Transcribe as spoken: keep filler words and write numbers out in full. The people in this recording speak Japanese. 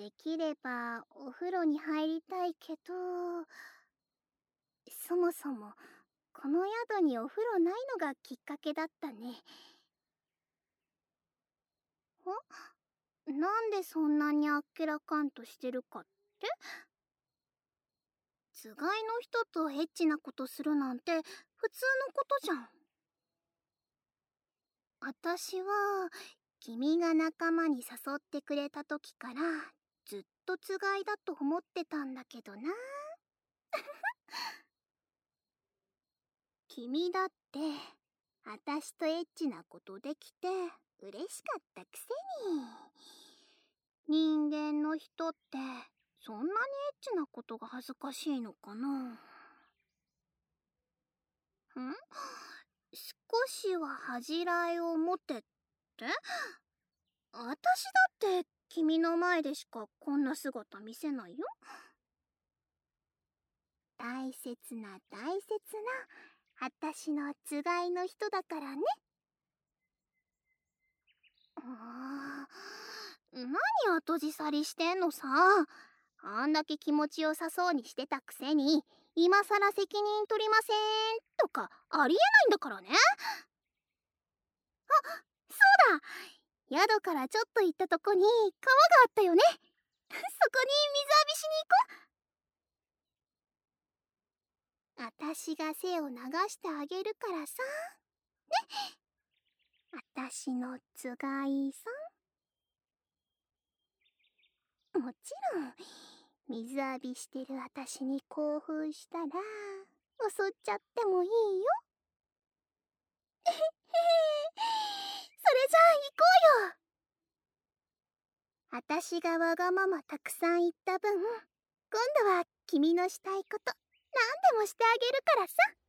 できればお風呂に入りたいけど、そもそもこの宿にお風呂ないのがきっかけだったね。ん？なんでそんなにあっけらかんとしてるかって？つがいの人とエッチなことするなんて普通のことじゃん。あたしは君が仲間に誘ってくれた時からずっとつがいだと思ってたんだけどな。君だってあたしとエッチなことできて嬉しかったくせに。人間の人ってそんなにエッチなことが恥ずかしいのかな。ん？少しは恥じらいを持てって？あたしだって君の前でしかこんな姿見せないよ。大切な大切なあたしのつがいの人だからね。あー、何後じさりしてんのさ。あんだけ気持ちよさそうにしてたくせに今さら責任取りませんとかありえないんだからね。あ、そうだ、宿からちょっと行ったとこに川があったよね。そこに水浴びしに行こう。あたしが背を流してあげるからさね。あたしのつがいさん。もちろん水浴びしてるあたしに興奮したら襲っちゃってもいいよ。へへへ、それじゃあ行こうよ。あたしがわがままたくさん言った分、今度は君のしたいこと何でもしてあげるからさ。